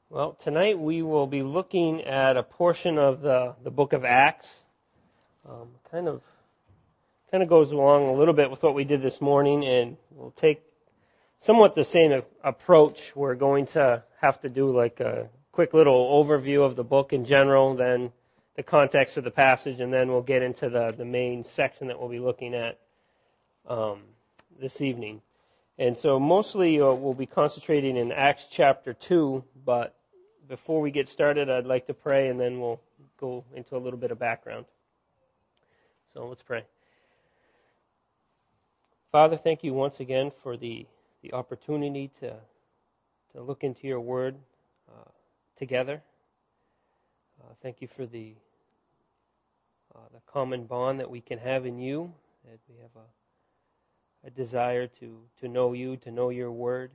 Well, tonight we will be looking at a portion of the book of Acts. Kind of goes along a little bit with what we did this morning, and we'll take somewhat the same approach. We're going to have to do like a quick little overview of the book in general, then the context of the passage, and then we'll get into the main section that we'll be looking at this evening. And so mostly we'll be concentrating in Acts chapter 2, but before we get started, I'd like to pray, and then we'll go into a little bit of background. So let's pray. Father, thank you once again for the opportunity to look into your word together. Thank you for the common bond that we can have in you, that we have a desire to know you, to know your word,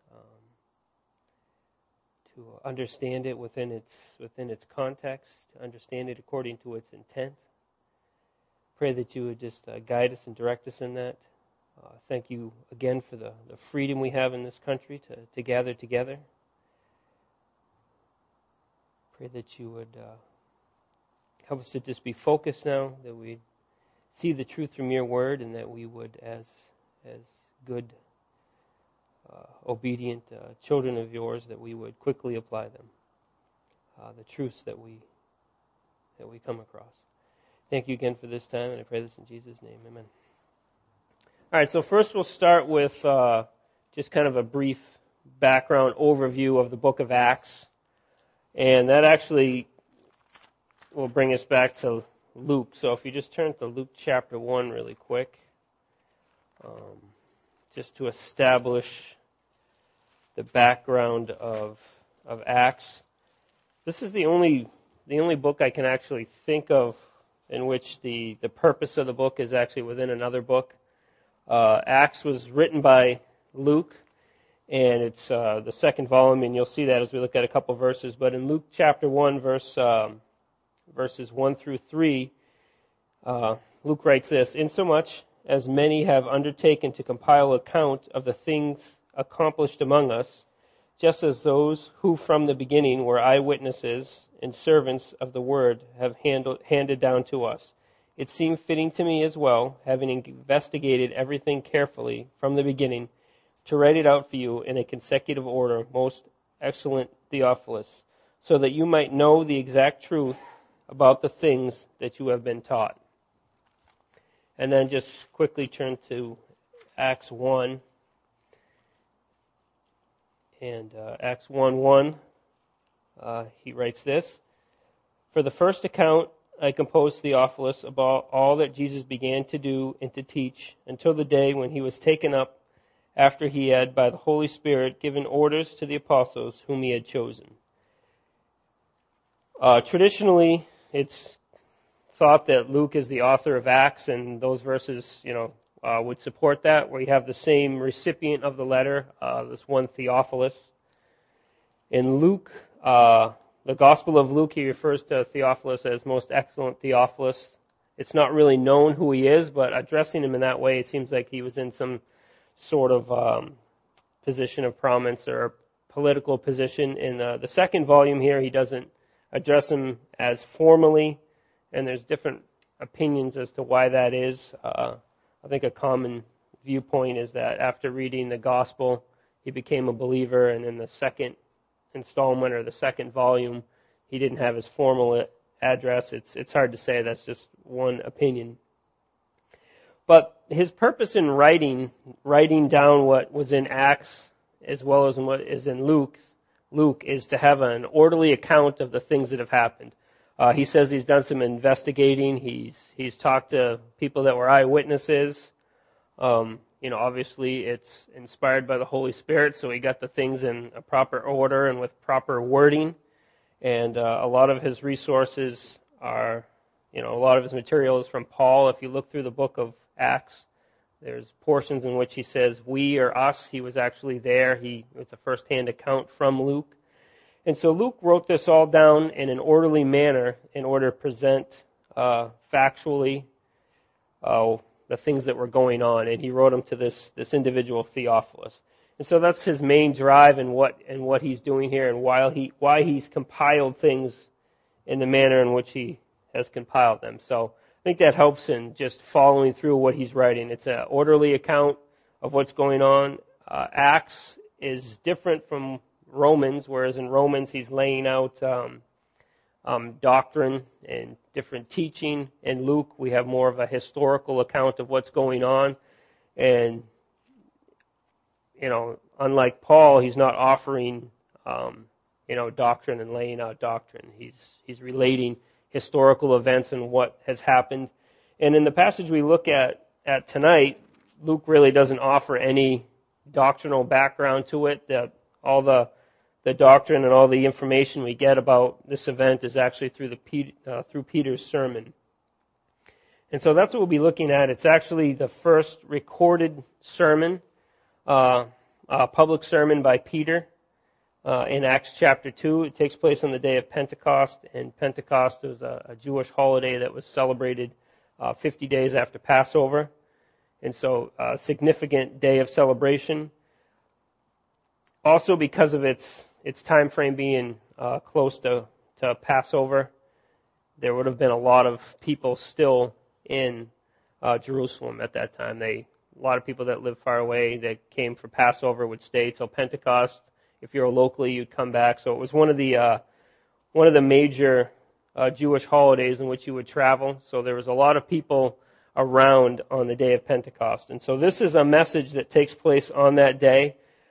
to understand it within its context, to understand it according to its intent. Pray that you would just guide us and direct us in that. Thank you again for the freedom we have in this country to gather together. Pray that you would help us to just be focused now, that we'd see the truth from your word, and that we would, as good, obedient children of yours, that we would quickly apply them, the truths that we come across. Thank you again for this time, and I pray this in Jesus' name. Amen. All right, so first we'll start with just kind of a brief background overview of the book of Acts, and that actually will bring us back to Luke. So if you just turn to Luke chapter 1 really quick, just to establish the background of Acts. This is the only book I can actually think of in which the purpose of the book is actually within another book. Acts was written by Luke, and it's the second volume, and you'll see that as we look at a couple verses. But in Luke chapter 1, verses 1 through 3, Luke writes this: "Insomuch as many have undertaken to compile account of the things accomplished among us, just as those who from the beginning were eyewitnesses and servants of the word have handed down to us, it seemed fitting to me as well, having investigated everything carefully from the beginning, to write it out for you in a consecutive order, most excellent Theophilus, so that you might know the exact truth about the things that you have been taught." And then just quickly turn to Acts 1. And Acts 1:1, he writes this: "For the first account I composed Theophilus about all that Jesus began to do and to teach until the day when he was taken up, after he had, by the Holy Spirit, given orders to the apostles whom he had chosen." Traditionally, it's thought that Luke is the author of Acts, and those verses, would support that, where you have the same recipient of the letter, this one Theophilus. In Luke, the Gospel of Luke, he refers to Theophilus as most excellent Theophilus. It's not really known who he is, but addressing him in that way, it seems like he was in some sort of position of prominence or political position. In the second volume here, he doesn't address him as formally, and there's different opinions as to why that is. I think a common viewpoint is that after reading the gospel, he became a believer, and in the second installment or the second volume, he didn't have his formal address. It's hard to say. That's just one opinion. But his purpose in writing down what was in Acts as well as in what is in Luke, is to have an orderly account of the things that have happened. He says he's done some investigating. He's talked to people that were eyewitnesses. Obviously it's inspired by the Holy Spirit, so he got the things in a proper order and with proper wording. And a lot of his resources are, a lot of his material is from Paul. If you look through the book of Acts, there's portions in which he says we or us. He was actually there. It's a first-hand account from Luke. And so Luke wrote this all down in an orderly manner in order to present factually the things that were going on. And he wrote them to this individual Theophilus. And so that's his main drive in what he's doing here, and why he's compiled things in the manner in which he has compiled them. So I think that helps in just following through what he's writing. It's an orderly account of what's going on. Acts is different from Romans, whereas in Romans he's laying out doctrine and different teaching. In Luke, we have more of a historical account of what's going on. And, unlike Paul, he's not offering, doctrine and laying out doctrine. He's relating historical events and what has happened. And in the passage we look at tonight, Luke really doesn't offer any doctrinal background to it. That all the doctrine and all the information we get about this event is actually through Peter's sermon. And so that's what we'll be looking at. It's actually the first recorded sermon, public sermon by Peter in Acts chapter 2. It takes place on the day of Pentecost, and Pentecost was a Jewish holiday that was celebrated 50 days after Passover. And so a significant day of celebration. Also because of its time frame being close to Passover, there would have been a lot of people still in Jerusalem at that time. A lot of people that lived far away that came for Passover would stay till Pentecost. If you're locally, you'd come back. So it was one of the major Jewish holidays in which you would travel. So there was a lot of people around on the day of Pentecost. And so this is a message that takes place on that day.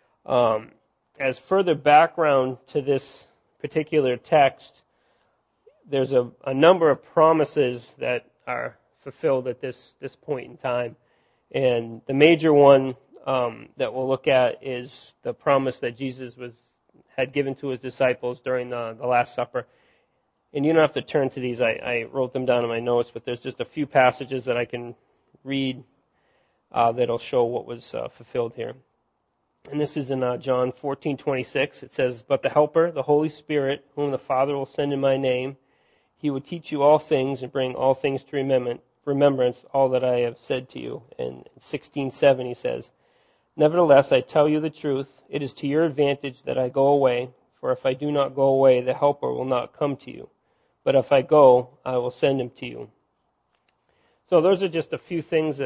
As further background to this particular text, there's a number of promises that are fulfilled at this point in time. And the major one that we'll look at is the promise that Jesus had given to his disciples during the Last Supper. And you don't have to turn to these. I wrote them down in my notes, but there's just a few passages that I can read that'll show what was fulfilled here. And this is in John 14:26. It says, "But the Helper, the Holy Spirit, whom the Father will send in my name, he will teach you all things and bring all things to remembrance all that I have said to you." And in 16:7 he says, "Nevertheless, I tell you the truth. It is to your advantage that I go away, for if I do not go away, the Helper will not come to you. But if I go, I will send him to you." So those are just a few things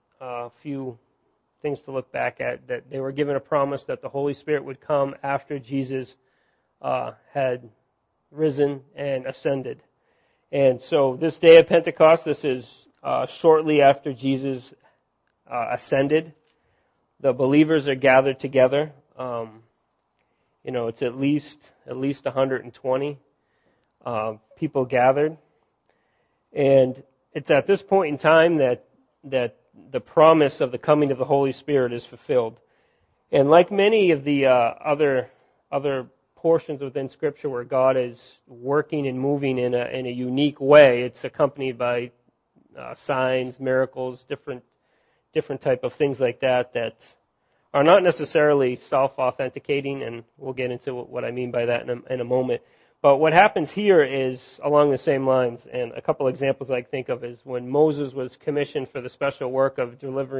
to look back at, that they were given a promise that the Holy Spirit would come after Jesus had risen and ascended. And so this day of Pentecost, this is shortly after Jesus ascended. The believers are gathered together. It's at least 120 people gathered. And it's at this point in time that the promise of the coming of the Holy Spirit is fulfilled. And like many of the other portions within Scripture where God is working and moving in a unique way, it's accompanied by signs, miracles, different type of things like that are not necessarily self-authenticating, and we'll get into what I mean by that in a moment. But what happens here is along the same lines, and a couple examples I think of is when Moses was commissioned for the special work of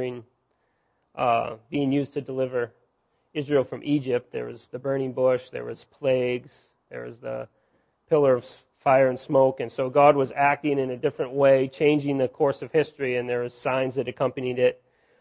being used to deliver Israel from Egypt. There was the burning bush, there was plagues, there was the pillar of fire and smoke, and so God was acting in a different way, changing the course of history, and there were signs that accompanied it.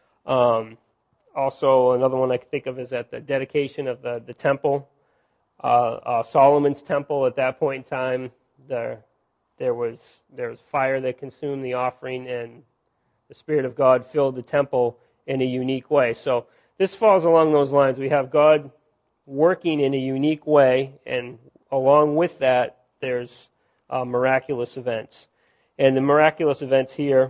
Also, another one I can think of is at the dedication of the temple. Solomon's temple at that point in time, there was fire that consumed the offering, and the Spirit of God filled the temple in a unique way. So this falls along those lines. We have God working in a unique way, and along with that, there's miraculous events. And the miraculous events here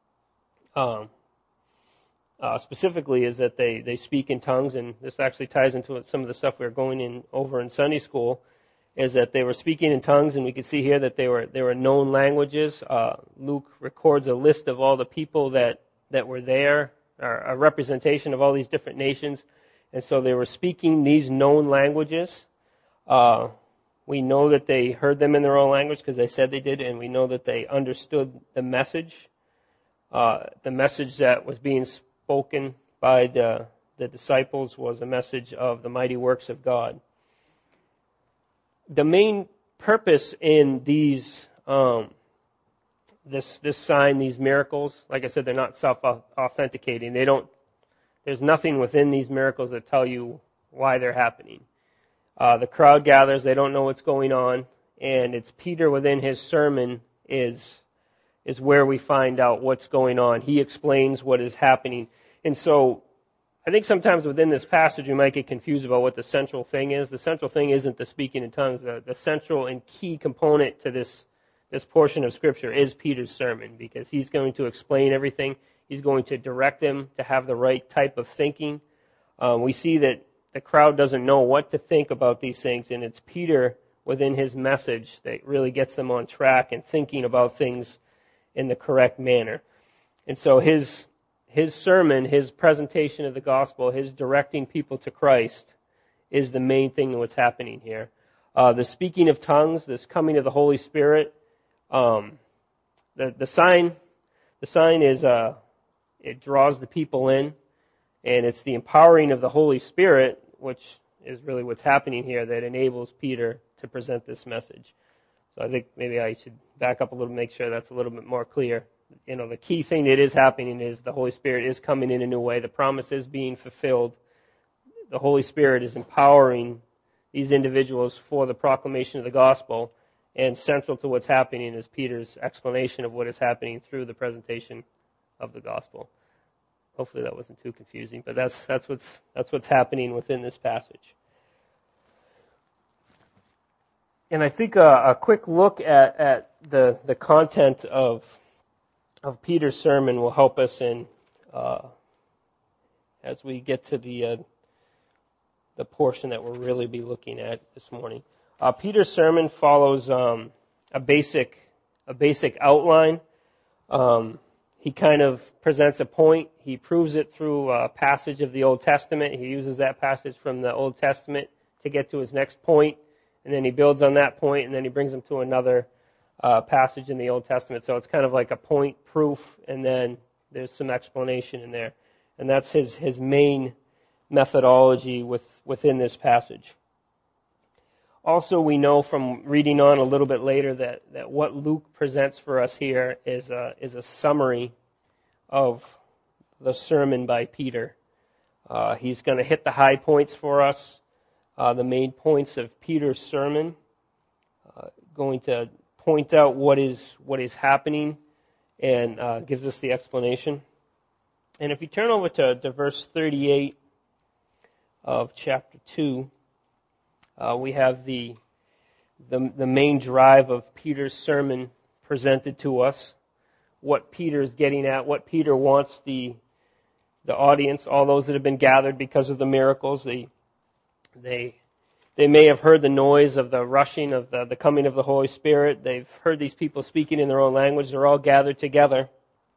specifically is that they speak in tongues, and this actually ties into some of the stuff we were going over in Sunday school, is that they were speaking in tongues, and we can see here that they were known languages. Luke records a list of all the people that were there, or a representation of all these different nations, and so they were speaking these known languages. We know that they heard them in their own language because they said they did, and we know that they understood the message that was being spoken by the the disciples was a message of the mighty works of God. The main purpose in these this sign, these miracles, like I said, they're not self-authenticating. There's nothing within these miracles that tell you why they're happening. The crowd gathers, they don't know what's going on, and it's Peter within his sermon is where we find out what's going on. He explains what is happening. And so I think sometimes within this passage we might get confused about what the central thing is. The central thing isn't the speaking in tongues. The central and key component to this portion of Scripture is Peter's sermon, because he's going to explain everything. He's going to direct them to have the right type of thinking. We see that the crowd doesn't know what to think about these things, and it's Peter within his message that really gets them on track and thinking about things in the correct manner. And so his sermon, his presentation of the gospel, his directing people to Christ is the main thing of what's happening here. The speaking of tongues, this coming of the Holy Spirit, the sign is it draws the people in, and it's the empowering of the Holy Spirit, which is really what's happening here, that enables Peter to present this message. So I think maybe I should back up a little, make sure that's a little bit more clear. The key thing that is happening is the Holy Spirit is coming in a new way. The promise is being fulfilled. The Holy Spirit is empowering these individuals for the proclamation of the gospel, and central to what's happening is Peter's explanation of what is happening through the presentation of the gospel. Hopefully that wasn't too confusing, but that's what's happening within this passage. And I think a quick look at the content of Peter's sermon will help us in as we get to the portion that we'll really be looking at this morning. Peter's sermon follows a basic outline. He kind of presents a point. He proves it through a passage of the Old Testament. He uses that passage from the Old Testament to get to his next point, and then he builds on that point, and then he brings them to another passage in the Old Testament. So it's kind of like a point proof, and then there's some explanation in there. And that's his main methodology within this passage. Also, we know from reading on a little bit later that what Luke presents for us here is a summary of the sermon by Peter. He's going to hit the high points for us, the main points of Peter's sermon, going to point out what is happening, and gives us the explanation. And if you turn over to verse 38 of chapter 2, we have the main drive of Peter's sermon presented to us, what Peter's getting at, what Peter wants the audience, all those that have been gathered because of the miracles. They may have heard the noise of the rushing of the coming of the Holy Spirit. They've heard these people speaking in their own language. They're all gathered together.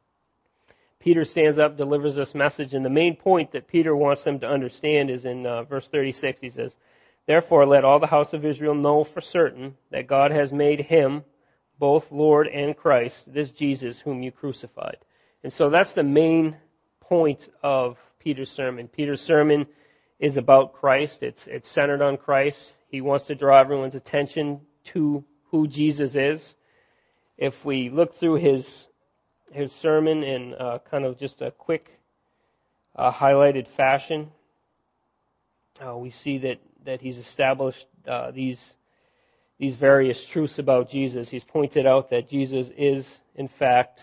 Peter stands up, delivers this message, and the main point that Peter wants them to understand is in verse 36. He says, "Therefore let all the house of Israel know for certain that God has made him both Lord and Christ, this Jesus whom you crucified." And so that's the main point of Peter's sermon. Peter's sermon is about Christ. It's centered on Christ. He wants to draw everyone's attention to who Jesus is. If we look through his sermon in kind of just a quick highlighted fashion, we see that he's established these various truths about Jesus. He's pointed out that Jesus is, in fact,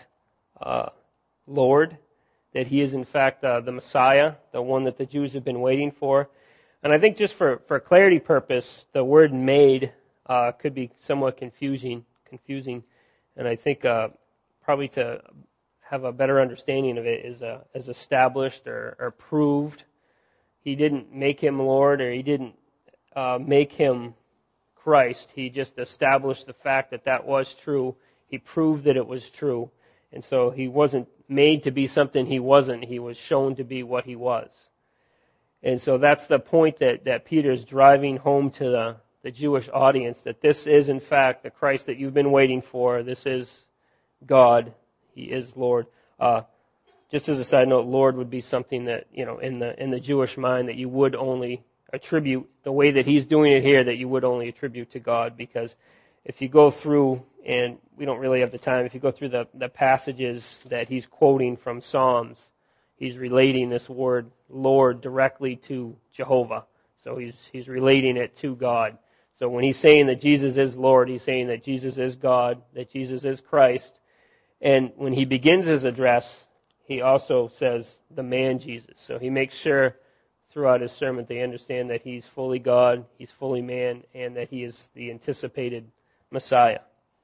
Lord, that he is, in fact, the Messiah, the one that the Jews have been waiting for. And I think just for clarity purpose, the word made could be somewhat confusing. And I think probably to have a better understanding of it is as established or proved. He didn't make him Lord, or he didn't make him Christ. He just established the fact that was true. He proved that it was true. And so he wasn't made to be something he wasn't. He was shown to be what he was. And so that's the point that Peter's driving home to the Jewish audience, that this is in fact the Christ that you've been waiting for. This is God. He is Lord. Just as a side note, Lord would be something that, in the Jewish mind that you would only attribute, the way that he's doing it here, that you would only attribute to God, because if you go through, and we don't really have the time, if you go through the passages that he's quoting from Psalms, he's relating this word Lord directly to Jehovah. So he's relating it to God. So when he's saying that Jesus is Lord, he's saying that Jesus is God, that Jesus is Christ. And when he begins his address, he also says the man Jesus. So he makes sure throughout his sermon they understand that he's fully God, he's fully man, and that he is the anticipated Messiah.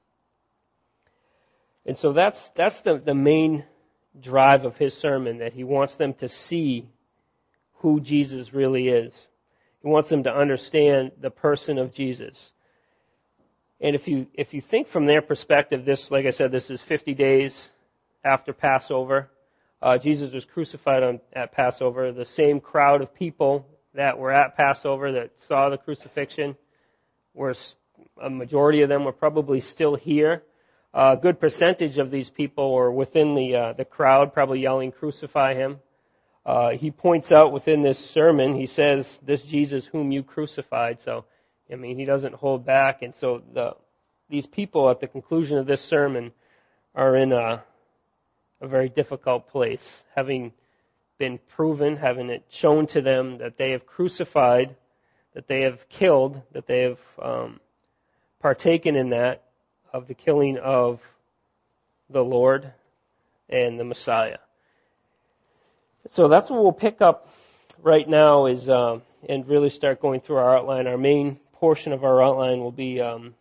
And so that's the main drive of his sermon, that he wants them to see who Jesus really is. He wants them to understand the person of Jesus. And if you think from their perspective, this, like I said, this is 50 days after Passover. Jesus was crucified at Passover. The same crowd of people that were at Passover that saw the crucifixion, a majority of them were probably still here. A good percentage of these people were within the crowd, probably yelling, "Crucify him." He points out within this sermon, he says, "This Jesus whom you crucified." So, he doesn't hold back. And so these people at the conclusion of this sermon are in a very difficult place, having been proven, having it shown to them that they have crucified, that they have killed, that they have partaken in that, of the killing of the Lord and the Messiah. So that's what we'll pick up right now is and really start going through our outline. Our main portion of our outline will be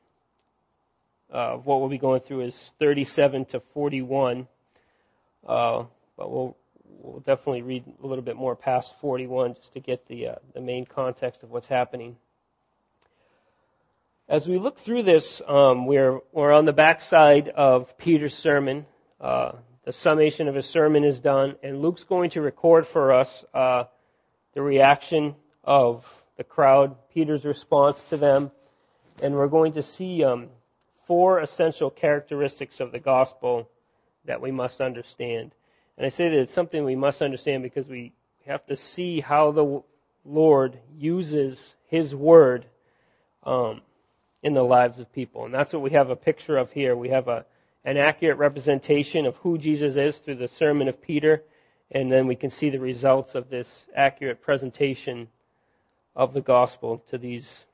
what we'll be going through is 37 to 41. But we'll definitely read a little bit more past 41 just to get the main context of what's happening. As we look through this, we're on the backside of Peter's sermon. The summation of his sermon is done, and Luke's going to record for us the reaction of the crowd, Peter's response to them, and we're going to see 4 essential characteristics of the gospel that we must understand. And I say that it's something we must understand because we have to see how the Lord uses his word in the lives of people. And that's what we have a picture of here. We have an accurate representation of who Jesus is through the sermon of Peter, and then we can see the results of this accurate presentation of the gospel to these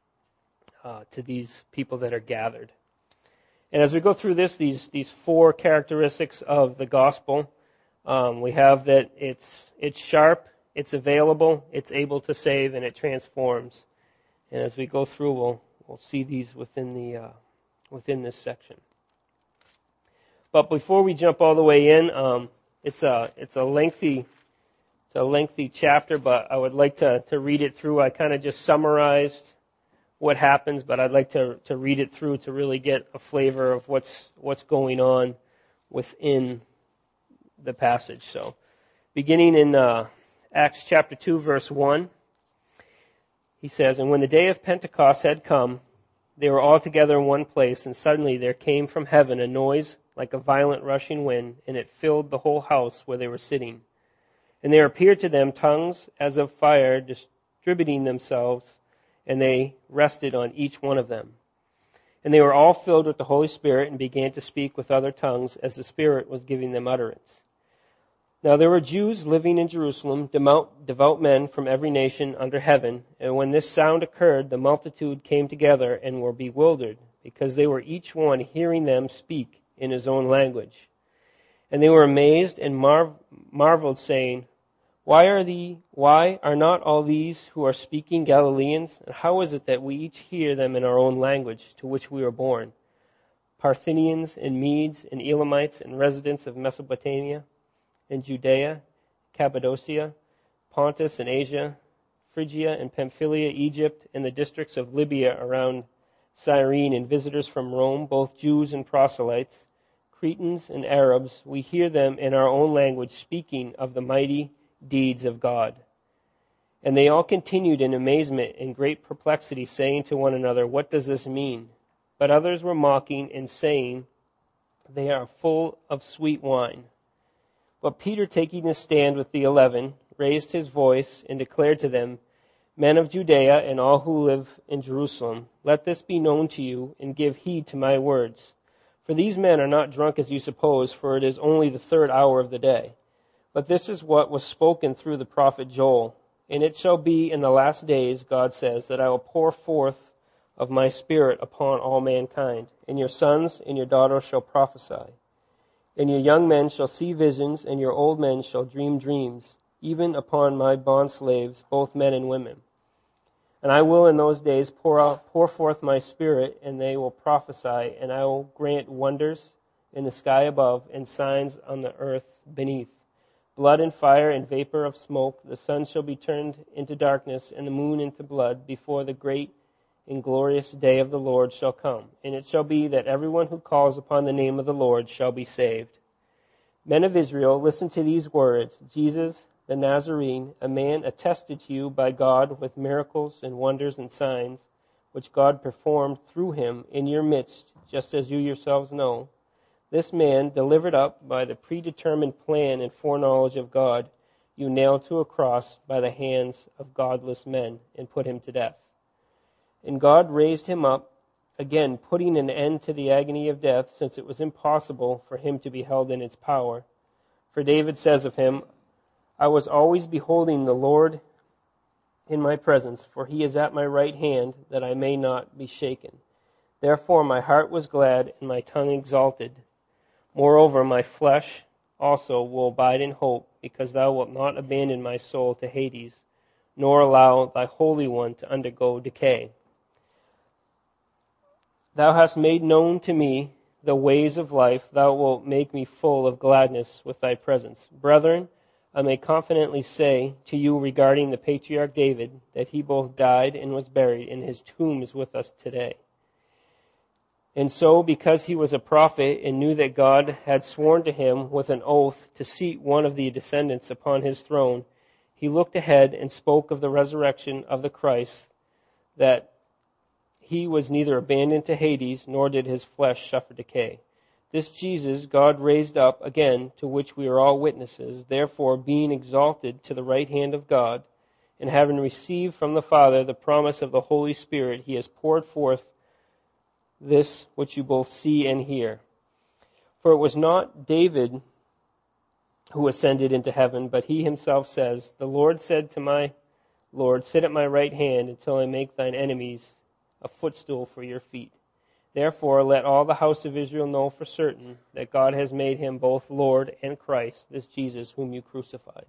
people that are gathered. And as we go through these 4 characteristics of the gospel, we have that it's sharp, it's available, it's able to save, and it transforms. And as we go through, we'll see these within this section. But before we jump all the way in, it's a lengthy chapter, but I would like to read it through. I kind of just summarized what happens, but I'd like to read it through to really get a flavor of what's going on within the passage. So, beginning in Acts chapter 2, verse 1, he says, "And when the day of Pentecost had come, they were all together in one place, and suddenly there came from heaven a noise like a violent rushing wind, and it filled the whole house where they were sitting. And there appeared to them tongues as of fire distributing themselves, and they rested on each one of them. And they were all filled with the Holy Spirit and began to speak with other tongues as the Spirit was giving them utterance. Now there were Jews living in Jerusalem, devout men from every nation under heaven. And when this sound occurred, the multitude came together and were bewildered, because they were each one hearing them speak in his own language. And they were amazed and marveled, saying, Why are not all these who are speaking Galileans? And how is it that we each hear them in our own language to which we were born? Parthians and Medes and Elamites and residents of Mesopotamia and Judea, Cappadocia, Pontus and Asia, Phrygia and Pamphylia, Egypt, and the districts of Libya around Cyrene, and visitors from Rome, both Jews and proselytes, Cretans and Arabs, we hear them in our own language speaking of the mighty deeds of God. And they all continued in amazement and great perplexity, saying to one another, What does this mean? But others were mocking and saying, They are full of sweet wine. But Peter, taking his stand with the 11, raised his voice and declared to them, Men of Judea and all who live in Jerusalem, let this be known to you, and give heed to my words. For these men are not drunk as you suppose, for it is only the 3rd hour of the day. But this is what was spoken through the prophet Joel. And it shall be in the last days, God says, that I will pour forth of my Spirit upon all mankind, and your sons and your daughters shall prophesy. And your young men shall see visions, and your old men shall dream dreams, even upon my bondslaves, both men and women. And I will in those days pour forth my Spirit, and they will prophesy, and I will grant wonders in the sky above, and signs on the earth beneath, blood and fire and vapor of smoke. The sun shall be turned into darkness, and the moon into blood, before the great and glorious day of the Lord shall come. And it shall be that everyone who calls upon the name of the Lord shall be saved. Men of Israel, listen to these words. Jesus, the Nazarene, a man attested to you by God with miracles and wonders and signs, which God performed through him in your midst, just as you yourselves know. This man, delivered up by the predetermined plan and foreknowledge of God, you nailed to a cross by the hands of godless men and put him to death. And God raised him up, again putting an end to the agony of death, since it was impossible for him to be held in its power. For David says of him, I was always beholding the Lord in my presence, for he is at my right hand, that I may not be shaken. Therefore my heart was glad, and my tongue exalted. Moreover, my flesh also will abide in hope, because thou wilt not abandon my soul to Hades, nor allow thy Holy One to undergo decay. Thou hast made known to me the ways of life. Thou wilt make me full of gladness with thy presence. Brethren, I may confidently say to you regarding the patriarch David, that he both died and was buried, and his tomb is with us today. And so, because he was a prophet and knew that God had sworn to him with an oath to seat one of the descendants upon his throne, he looked ahead and spoke of the resurrection of the Christ, that he was neither abandoned to Hades, nor did his flesh suffer decay. This Jesus God raised up again, to which we are all witnesses. Therefore, being exalted to the right hand of God, and having received from the Father the promise of the Holy Spirit, he has poured forth this which you both see and hear. For it was not David who ascended into heaven, but he himself says, The Lord said to my Lord, Sit at my right hand until I make thine enemies a footstool for your feet. Therefore, let all the house of Israel know for certain that God has made him both Lord and Christ, this Jesus whom you crucified.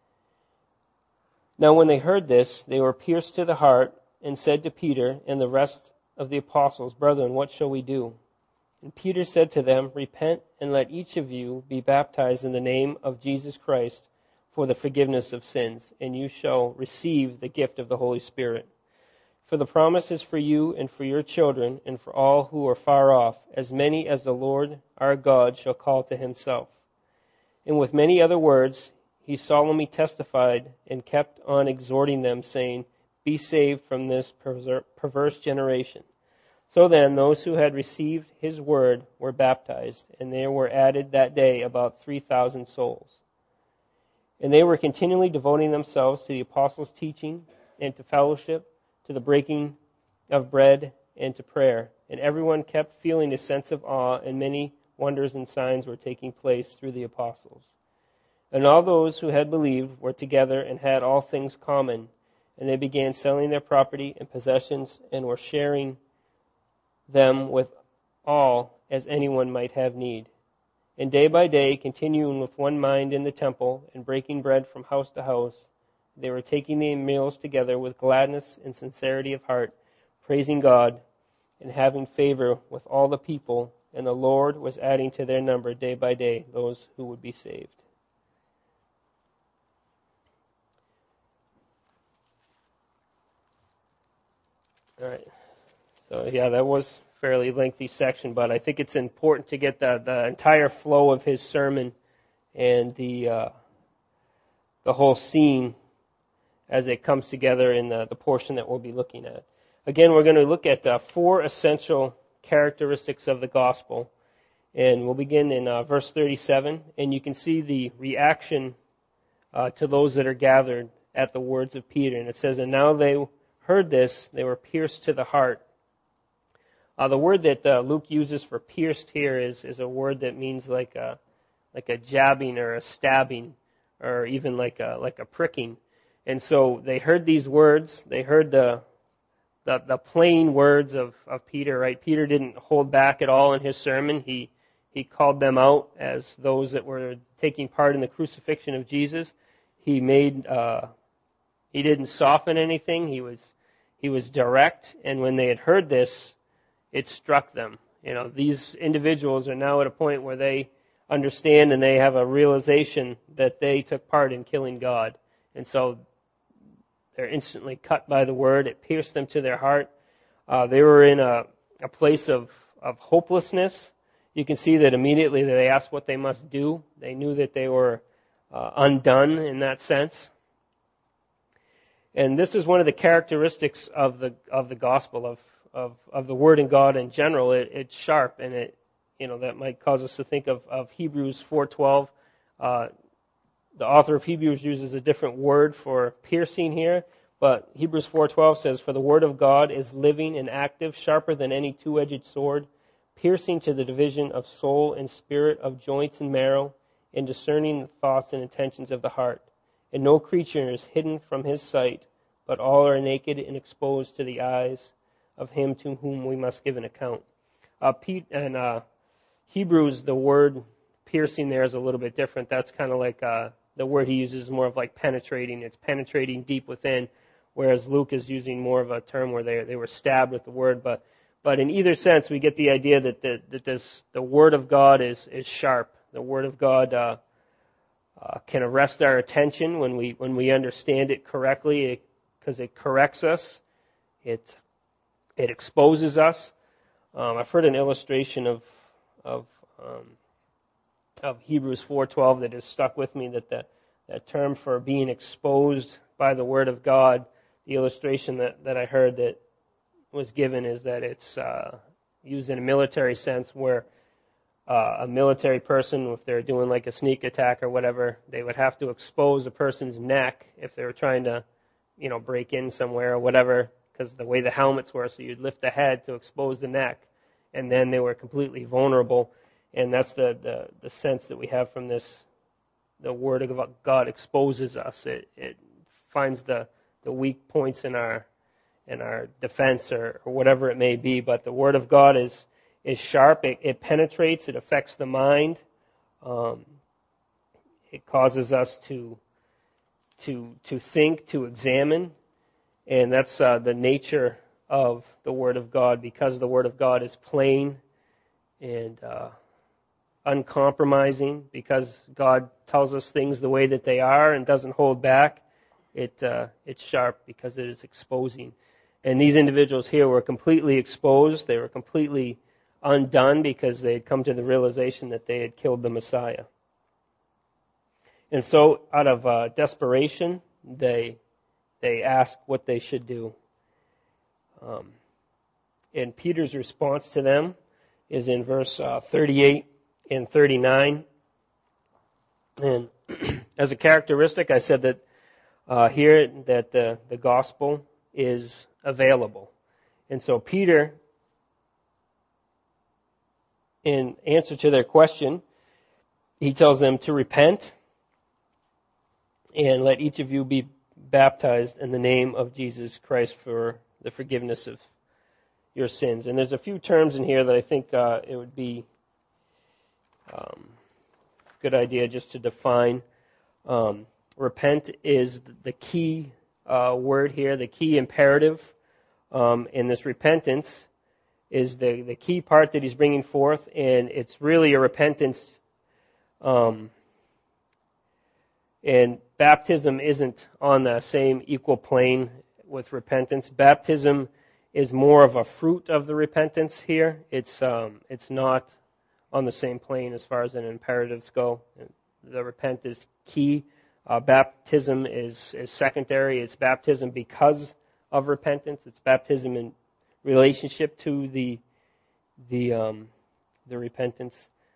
Now when they heard this, they were pierced to the heart, and said to Peter and the rest of the apostles, Brethren, what shall we do? And Peter said to them, Repent, and let each of you be baptized in the name of Jesus Christ for the forgiveness of sins, and you shall receive the gift of the Holy Spirit. For the promise is for you and for your children and for all who are far off, as many as the Lord our God shall call to himself. And with many other words he solemnly testified and kept on exhorting them, saying, Be saved from this perverse generation. So then those who had received his word were baptized, and there were added that day about 3,000 souls. And they were continually devoting themselves to the apostles' teaching and to fellowship, to the breaking of bread, and to prayer. And everyone kept feeling a sense of awe, and many wonders and signs were taking place through the apostles. And all those who had believed were together and had all things common, and they began selling their property and possessions, and were sharing them with all as anyone might have need. And day by day, continuing with one mind in the temple, and breaking bread from house to house, they were taking their meals together with gladness and sincerity of heart, praising God and having favor with all the people. And the Lord was adding to their number day by day those who would be saved. All right. So yeah, that was a fairly lengthy section, but I think it's important to get the entire flow of his sermon and the whole scene as it comes together in the portion that we'll be looking at. Again, we're going to look at 4 essential characteristics of the gospel. And we'll begin in verse 37, and you can see the reaction to those that are gathered at the words of Peter. And it says, "And now they heard this, they were pierced to the heart." The word that Luke uses for pierced here is a word that means like a jabbing or a stabbing, or even like a pricking. And so they heard these words. They heard the plain words of Peter. Right? Peter didn't hold back at all in his sermon. He called them out as those that were taking part in the crucifixion of Jesus. He didn't soften anything. He was direct. And when they had heard this, it struck them. These individuals are now at a point where they understand and they have a realization that they took part in killing God. And so they're instantly cut by the word. It pierced them to their heart. They were in a place of hopelessness. You can see that immediately they asked what they must do. They knew that they were undone in that sense. And this is one of the characteristics of the gospel, of the Word in God in general. It's sharp, and that might cause us to think of Hebrews 4:12. The author of Hebrews uses a different word for piercing here, but Hebrews 4:12 says, "For the Word of God is living and active, sharper than any two-edged sword, piercing to the division of soul and spirit, of joints and marrow, and discerning the thoughts and intentions of the heart. And no creature is hidden from His sight, but all are naked and exposed to the eyes of Him to whom we must give an account." Hebrews, the word piercing there is a little bit different. That's kind of like the word he uses is more of like penetrating. It's penetrating deep within, whereas Luke is using more of a term where they were stabbed with the word. But in either sense, we get the idea that the Word of God is sharp. The Word of God can arrest our attention when we understand it correctly, because it corrects us. It exposes us. I've heard an illustration of Hebrews 4:12 that has stuck with me. That term for being exposed by the Word of God. The illustration that I heard that was given is that it's used in a military sense, where a military person, if they're doing like a sneak attack or whatever, they would have to expose a person's neck if they were trying to, break in somewhere or whatever, because the way the helmets were, so you'd lift the head to expose the neck, and then they were completely vulnerable. And that's the sense that we have from this. The Word of God exposes us. It finds the weak points in our defense or whatever it may be. But the Word of God is sharp. It penetrates. It affects the mind. It causes us to think, to examine, and that's the nature of the Word of God. Because the Word of God is plain and uncompromising, because God tells us things the way that they are and doesn't hold back, it's sharp because it is exposing. And these individuals here were completely exposed. They were completely undone because they had come to the realization that they had killed the Messiah. And so, out of desperation, they asked what they should do. And Peter's response to them is in verse 38 and 39. And as a characteristic, I said that here that the gospel is available. And so Peter, in answer to their question, he tells them to repent and let each of you be baptized in the name of Jesus Christ for the forgiveness of your sins. And there's a few terms in here that I think it would be a good idea just to define. Repent is the key word here, the key imperative in this repentance is the key part that he's bringing forth, and it's really a repentance. And baptism isn't on the same equal plane with repentance. Baptism is more of a fruit of the repentance here. It's not on the same plane as far as an imperatives go. The repent is key. Baptism is secondary. It's baptism because of repentance. It's baptism in relationship to the repentance.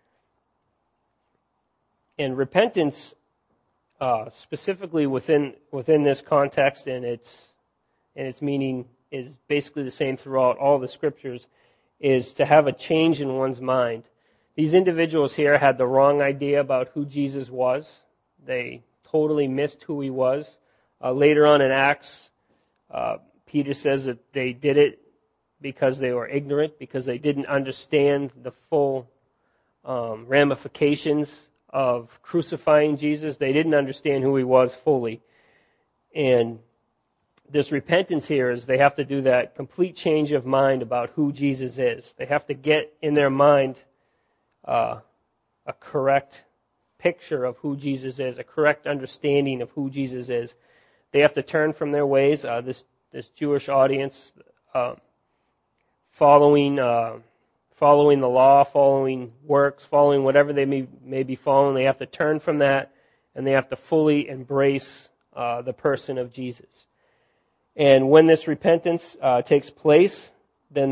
And repentance, specifically within this context and its meaning is basically the same throughout all the scriptures, is to have a change in one's mind. These individuals here had the wrong idea about who Jesus was. They totally missed who he was. Later on in Acts, Peter says that they did it because they were ignorant, because they didn't understand the full ramifications of crucifying Jesus. They didn't understand who he was fully. And this repentance here is they have to do that complete change of mind about who Jesus is. They have to get in their mind a correct picture of who Jesus is, a correct understanding of who Jesus is. They have to turn from their ways. This Jewish audience, following the law, following works, following whatever they may be following, they have to turn from that, and they have to fully embrace the person of Jesus. And when this repentance takes place, then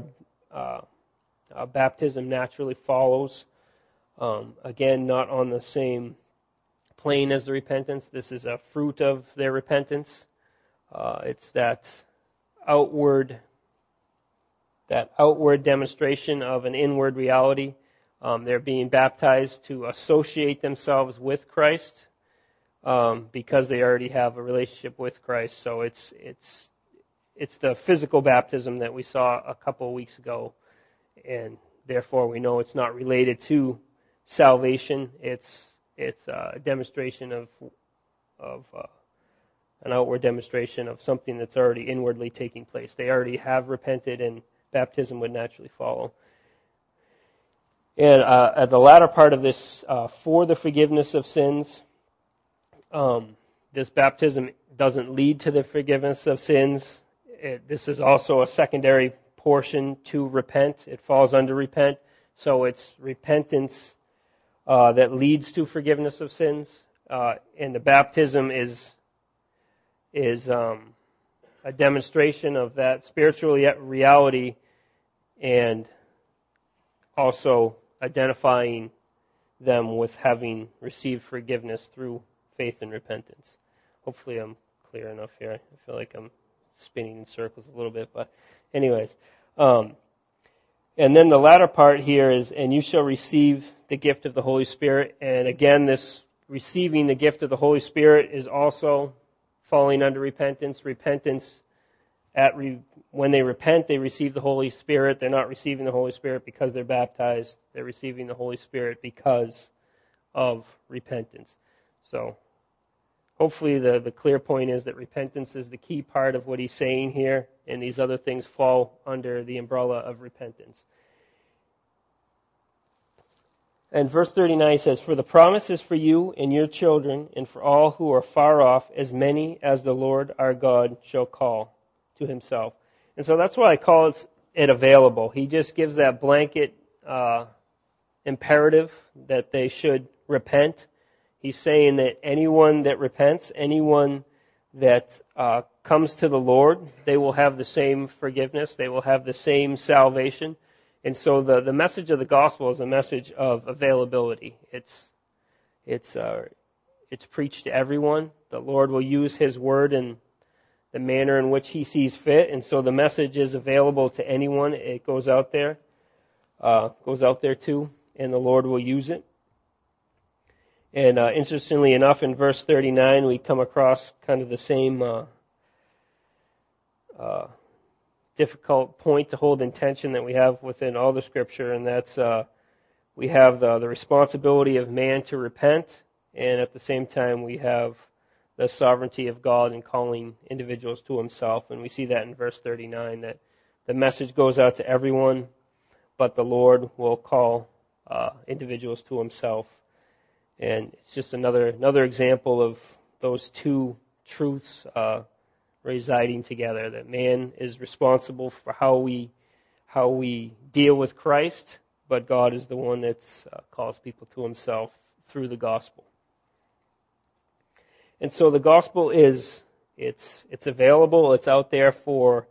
baptism naturally follows. Again, not on the same plane as the repentance. This is a fruit of their repentance. It's that outward demonstration of an inward reality. They're being baptized to associate themselves with Christ because they already have a relationship with Christ. So it's the physical baptism that we saw a couple of weeks ago, and therefore we know it's not related to salvation. It's a demonstration of an outward demonstration of something that's already inwardly taking place. They already have repented, and baptism would naturally follow. And at the latter part of this, for the forgiveness of sins, this baptism doesn't lead to the forgiveness of sins. This is also a secondary portion to repent. It falls under repent. So it's repentance that leads to forgiveness of sins. And the baptism is a demonstration of that spiritual reality, and also identifying them with having received forgiveness through faith and repentance. Hopefully I'm clear enough here. I feel like I'm spinning in circles a little bit, but anyways. And then the latter part here is, and you shall receive the gift of the Holy Spirit. And again, this receiving the gift of the Holy Spirit is also falling under repentance. Repentance, when they repent, they receive the Holy Spirit. They're not receiving the Holy Spirit because they're baptized. They're receiving the Holy Spirit because of repentance. So hopefully the clear point is that repentance is the key part of what he's saying here, and these other things fall under the umbrella of repentance. And verse 39 says, "For the promise is for you and your children, and for all who are far off, as many as the Lord our God shall call to himself." And so that's why I call it available. He just gives that blanket imperative that they should repent. He's saying that anyone that repents, anyone that comes to the Lord, they will have the same forgiveness. They will have the same salvation. And so the message of the gospel is a message of availability. It's preached to everyone. The Lord will use his word in the manner in which he sees fit. And so the message is available to anyone. It goes out there too, and the Lord will use it. And interestingly enough, in verse 39, we come across kind of the same difficult point to hold in tension that we have within all the Scripture, and that's we have the responsibility of man to repent, and at the same time we have the sovereignty of God in calling individuals to himself. And we see that in verse 39, that the message goes out to everyone, but the Lord will call individuals to himself. And it's just another example of those two truths residing together, that man is responsible for how we deal with Christ, but God is the one that calls people to himself through the gospel. And so the gospel it's available, it's out there for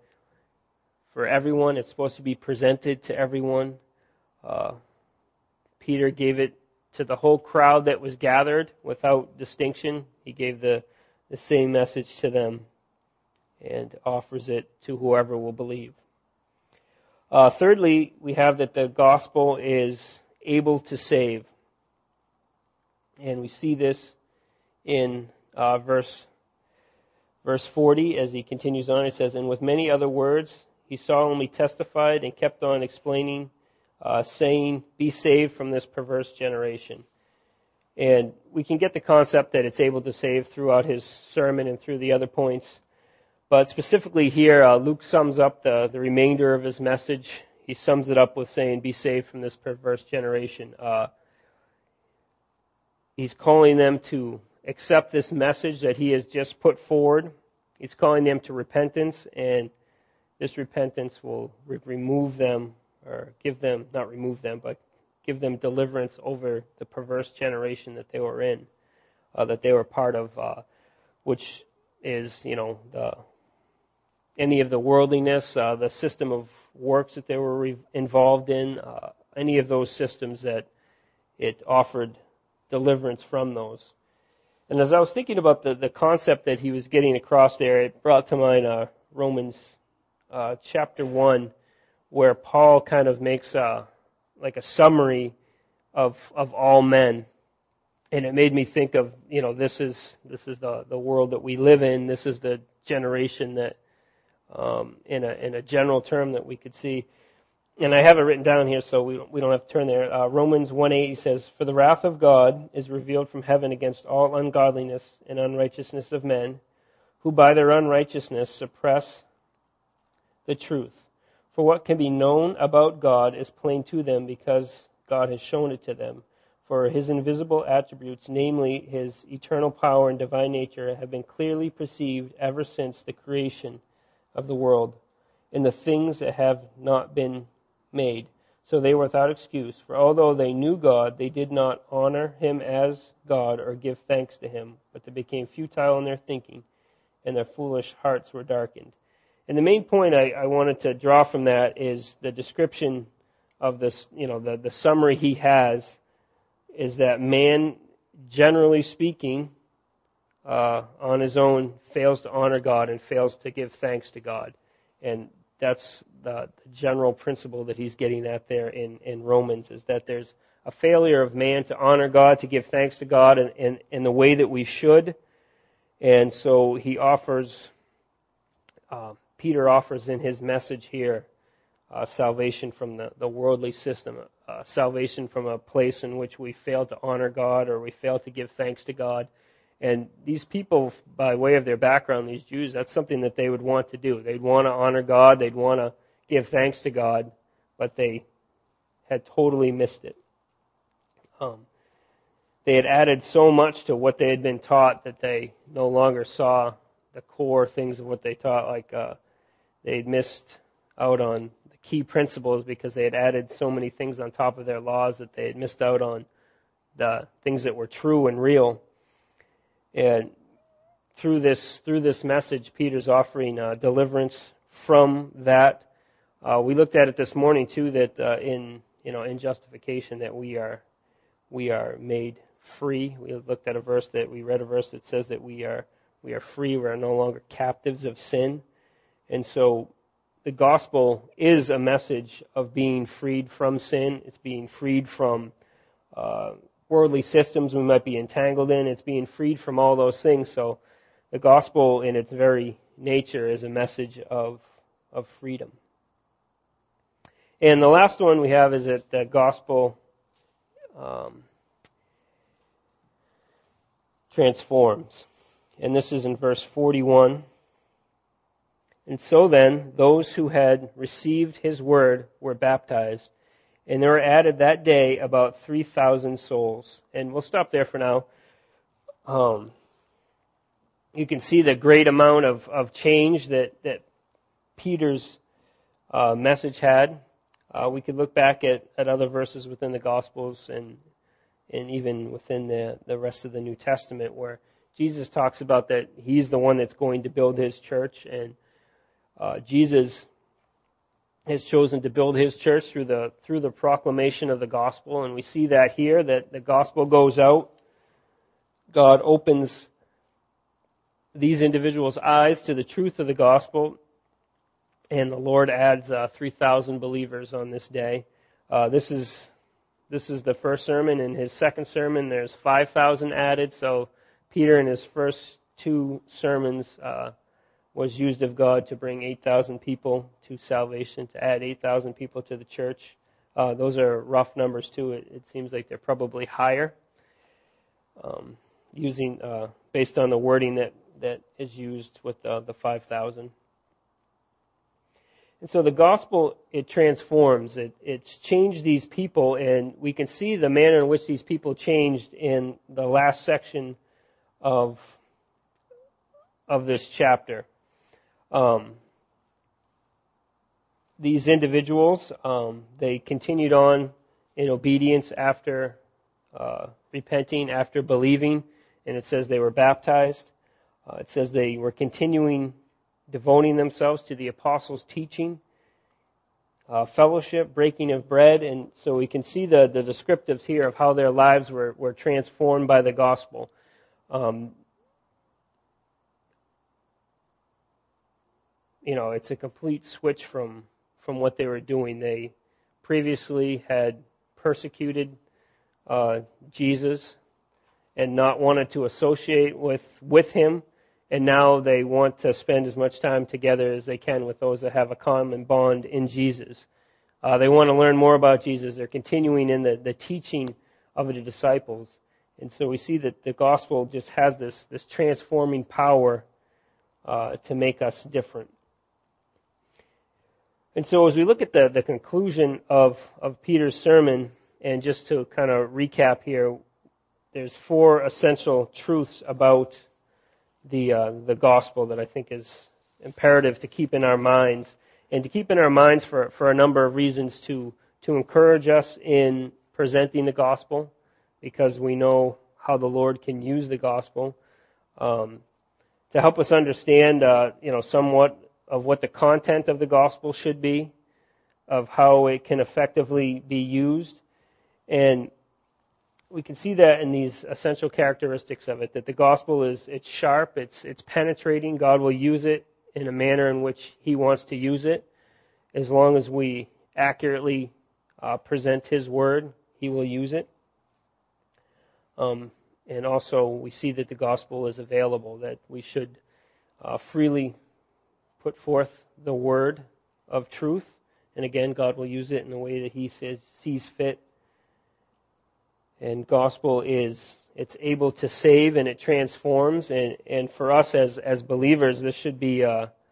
everyone. It's supposed to be presented to everyone. Peter gave it to the whole crowd that was gathered without distinction. He gave the same message to them and offers it to whoever will believe. Thirdly, we have that the gospel is able to save. And we see this in verse 40 as he continues on. It says, "And with many other words he solemnly testified and kept on explaining, saying, 'Be saved from this perverse generation.'" And we can get the concept that it's able to save throughout his sermon and through the other points. But specifically here, Luke sums up the remainder of his message. He sums it up with saying, "Be saved from this perverse generation." He's calling them to accept this message that he has just put forward. He's calling them to repentance, and this repentance will remove them, or give them, not remove them, but give them deliverance over the perverse generation that they were in, that they were part of, which is, any of the worldliness, the system of works that they were involved in, any of those systems that it offered deliverance from those. And as I was thinking about the concept that he was getting across there, it brought to mind Romans chapter 1, where Paul kind of makes like a summary of all men. And it made me think of, this is the world that we live in. This is the generation that, in a general term that we could see. And I have it written down here, so we don't have to turn there. Romans 1:8 says, "For the wrath of God is revealed from heaven against all ungodliness and unrighteousness of men, who by their unrighteousness suppress the truth. For what can be known about God is plain to them, because God has shown it to them. For his invisible attributes, namely his eternal power and divine nature, have been clearly perceived ever since the creation of the world, in the things that have not been made. So they were without excuse. For although they knew God, they did not honor him as God or give thanks to him, but they became futile in their thinking, and their foolish hearts were darkened." And the main point I wanted to draw from that is the description of this, the summary he has is that man, generally speaking, on his own, fails to honor God and fails to give thanks to God. And that's the general principle that he's getting at there in Romans, is that there's a failure of man to honor God, to give thanks to God in the way that we should. And so he offers, Peter offers in his message here, salvation from the worldly system, salvation from a place in which we fail to honor God or we fail to give thanks to God. And these people, by way of their background, these Jews, that's something that they would want to do. They'd want to honor God, they'd want to give thanks to God, but they had totally missed it. They had added so much to what they had been taught that they no longer saw the core things of what they taught, like they'd missed out on the key principles because they had added so many things on top of their laws that they had missed out on the things that were true and real. And through this message, Peter's offering deliverance from that. We looked at it this morning too, that in justification that we are made free. We looked at we read a verse that says that we are free. We are no longer captives of sin. And so the gospel is a message of being freed from sin. It's being freed from worldly systems we might be entangled in. It's being freed from all those things. So the gospel in its very nature is a message of freedom. And the last one we have is that the gospel transforms. And this is in verse 41. "And so then, those who had received his word were baptized, and there were added that day about 3,000 souls." And we'll stop there for now. You can see the great amount of change that Peter's message had. We could look back at other verses within the Gospels and even within the rest of the New Testament where Jesus talks about that he's the one that's going to build his church, and Jesus has chosen to build his church through the proclamation of the gospel, and we see that here, that the gospel goes out. God opens these individuals' eyes to the truth of the gospel, and the Lord adds 3,000 believers on this day. This is the first sermon. In his second sermon, there's 5,000 added. So Peter, in his first two sermons, was used of God to bring 8,000 people to salvation, to add 8,000 people to the church. Those are rough numbers too. It seems like they're probably higher, using based on the wording that is used with the 5,000. And so the gospel, it transforms. It's changed these people, and we can see the manner in which these people changed in the last section of this chapter. These individuals, they continued on in obedience after repenting, after believing, and it says they were baptized. It says they were continuing devoting themselves to the apostles' teaching, fellowship, breaking of bread, and so we can see the descriptives here of how their lives were transformed by the gospel. It's a complete switch from what they were doing. They previously had persecuted Jesus and not wanted to associate with him, and now they want to spend as much time together as they can with those that have a common bond in Jesus. They want to learn more about Jesus. They're continuing in the teaching of the disciples. And so we see that the gospel just has this transforming power to make us different. And so as we look at the conclusion of Peter's sermon, and just to kind of recap here, there's 4 essential truths about the gospel that I think is imperative to keep in our minds, and to keep in our minds for a number of reasons, to encourage us in presenting the gospel, because we know how the Lord can use the gospel, to help us understand somewhat of what the content of the gospel should be, of how it can effectively be used. And we can see that in these essential characteristics of it, that the gospel it's sharp, it's penetrating. God will use it in a manner in which he wants to use it. As long as we accurately present his word, he will use it. And also we see that the gospel is available, that we should freely put forth the word of truth. And again, God will use it in the way that he sees fit. And gospel it's able to save, and it transforms. And for us as believers, this should be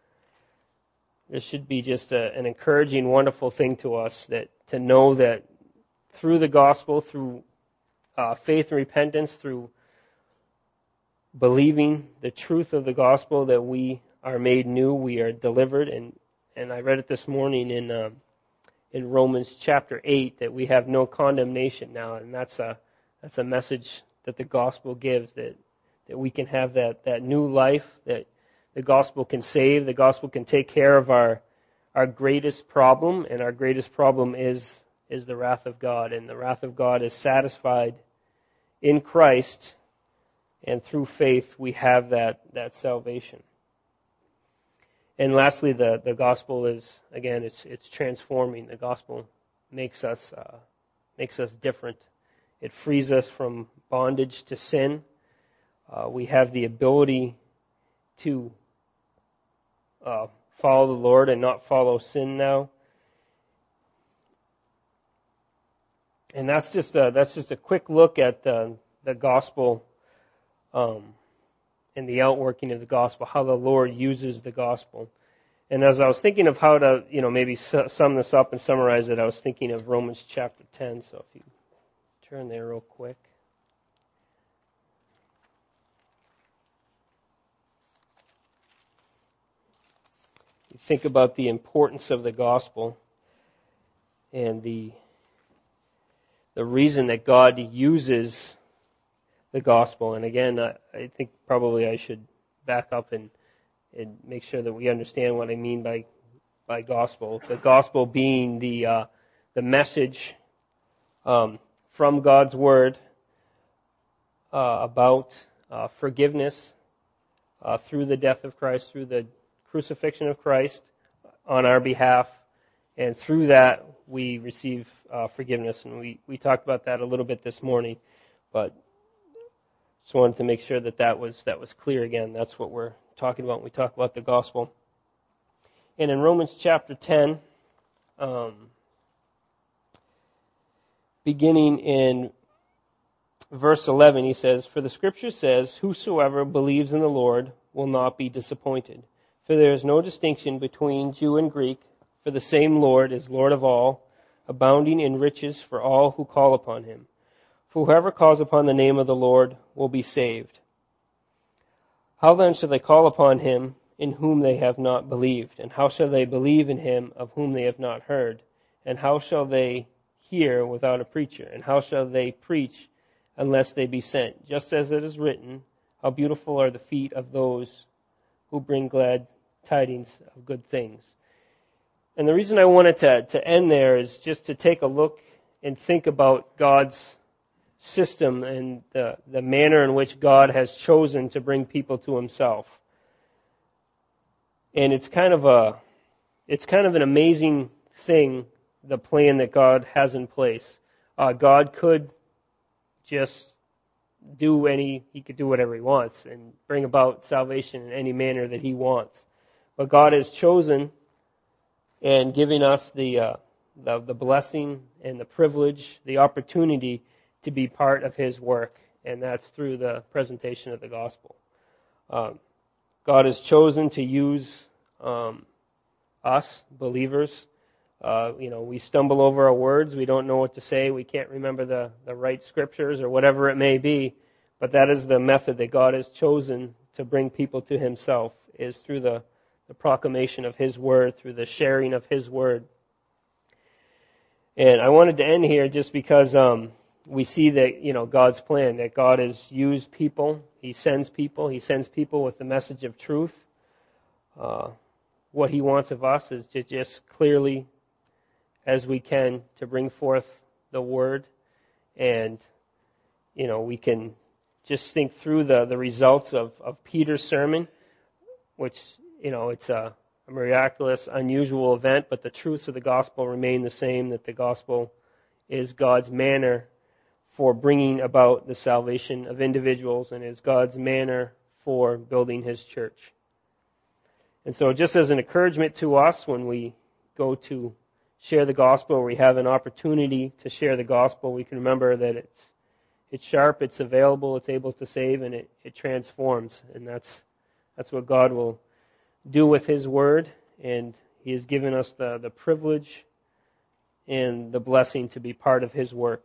just an encouraging, wonderful thing to us, that to know that through the gospel, through faith and repentance, through believing the truth of the gospel, that we are made new, we are delivered. And I read it this morning in Romans chapter 8, that we have no condemnation now, and that's a message that the gospel gives, that we can have that new life, that the gospel can save, the gospel can take care of our greatest problem, and our greatest problem is the wrath of God, and the wrath of God is satisfied in Christ, and through faith we have that salvation. And lastly, the gospel is, again, it's transforming. The gospel makes us different. It frees us from bondage to sin. We have the ability to follow the Lord and not follow sin now. And that's just a quick look at the gospel and the outworking of the gospel, how the Lord uses the gospel. And as I was thinking of how to, maybe sum this up and summarize it, I was thinking of Romans chapter 10. So if you turn there real quick. You think about the importance of the gospel and the reason that God uses the gospel. And again, I think probably I should back up and make sure that we understand what I mean by by gospel. The gospel being the message from God's word about forgiveness through the death of Christ, through the crucifixion of Christ on our behalf, and through that we receive forgiveness. And we talked about that a little bit this morning, but just wanted to make sure that was clear again. That's what we're talking about when we talk about the gospel. And in Romans chapter 10, beginning in verse 11, he says, "For the scripture says, whosoever believes in the Lord will not be disappointed. For there is no distinction between Jew and Greek, for the same Lord is Lord of all, abounding in riches for all who call upon him. For whoever calls upon the name of the Lord will be saved. How then shall they call upon him in whom they have not believed? And how shall they believe in him of whom they have not heard? And how shall they hear without a preacher? And how shall they preach unless they be sent? Just as it is written, how beautiful are the feet of those who bring glad tidings of good things." And the reason I wanted to end there is just to take a look and think about God's system and the manner in which God has chosen to bring people to himself. And it's kind of an amazing thing, the plan that God has in place. God could just he could do whatever he wants and bring about salvation in any manner that he wants. But God has chosen and giving us the blessing and the privilege, the opportunity to be part of his work, and that's through the presentation of the gospel. God has chosen to use us, believers. We stumble over our words. We don't know what to say. We can't remember the right scriptures or whatever it may be. But that is the method that God has chosen to bring people to himself, is through the proclamation of his word, through the sharing of his word. And I wanted to end here just because we see that, God's plan, that God has used people. He sends people with the message of truth. What he wants of us is to just clearly as we can to bring forth the word. And, we can just think through the results of Peter's sermon, which, it's a miraculous, unusual event, but the truths of the gospel remain the same, that the gospel is God's manner for bringing about the salvation of individuals and is God's manner for building his church. And so just as an encouragement to us when we go to share the gospel, or we have an opportunity to share the gospel, we can remember that it's sharp, it's available, it's able to save, and it transforms. And that's what God will do with his word, and he has given us the privilege and the blessing to be part of his work.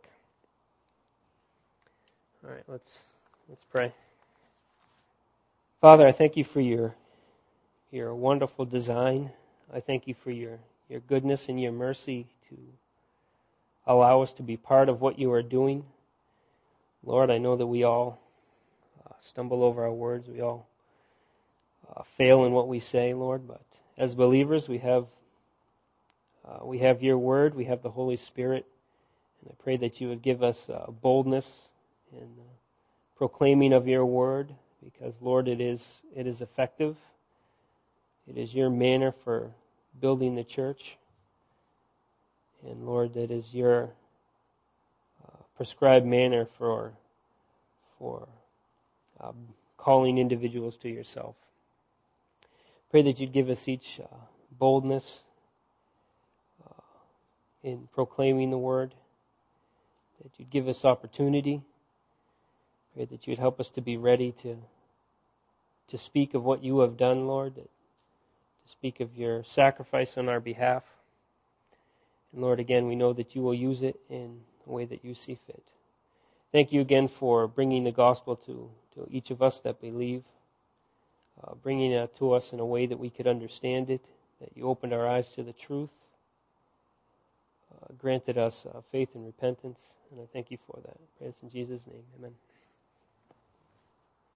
All right, let's pray. Father, I thank you for your wonderful design. I thank you for your goodness and your mercy to allow us to be part of what you are doing. Lord, I know that we all stumble over our words. We all fail in what we say, Lord. But as believers, we have your word. We have the Holy Spirit. And I pray that you would give us boldness in proclaiming of your word, because, Lord, it is effective. It is your manner for building the church. And, Lord, that is your prescribed manner for calling individuals to yourself. Pray that you'd give us each boldness in proclaiming the word, that you'd give us opportunity. Pray that you'd help us to be ready to speak of what you have done, Lord, to speak of your sacrifice on our behalf. And Lord, again, we know that you will use it in the way that you see fit. Thank you again for bringing the gospel to each of us that believe, bringing it to us in a way that we could understand it, that you opened our eyes to the truth, granted us faith and repentance, and I thank you for that. I pray this in Jesus' name. Amen.